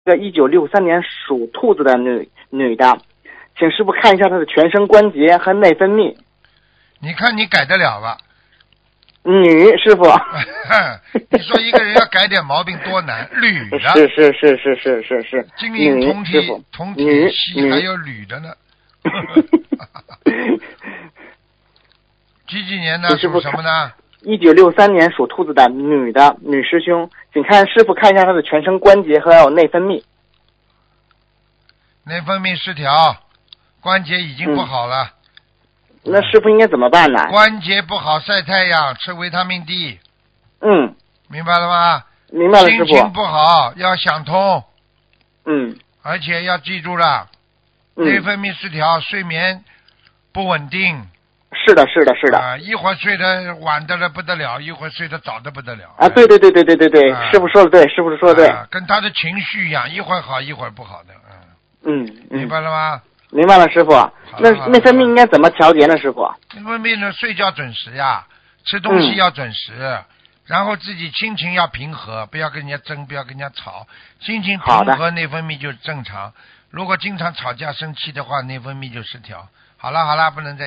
个1963年属兔子的女的，请师傅看一下她的全身关节和内分泌。 你看你改得了吧？ 女师傅。 你说一个人要改点毛病多难？女的。 是。 金银铜师傅体铜体锡还有铝的呢。几年呢？属什么呢 ？1963年属兔子的女师兄，请看师傅看一下她的全身关节和内分泌。 内分泌失调，关节已经不好了。 那师傅应该怎么办呢？ 关节不好，晒太阳，吃维他命 D。明白了吗？ 明白了，师傅。 心情不好，要想通。而且要记住了，内分泌失调，睡眠不稳定。 是的。 一会儿睡得晚的了不得了，一会儿睡得早的不得了。 对，师傅说的对，师傅说的对。 跟他的情绪一样，一会儿好，一会儿不好的。明白了吗？ 明白了，师傅。那内分泌应该怎么调节呢，师傅？ 内分泌呢，睡觉准时呀，吃东西要准时，然后自己心情要平和，不要跟人家争，不要跟人家吵，心情平和，内分泌就正常。如果经常吵架生气的话，内分泌就失调。好了，不能再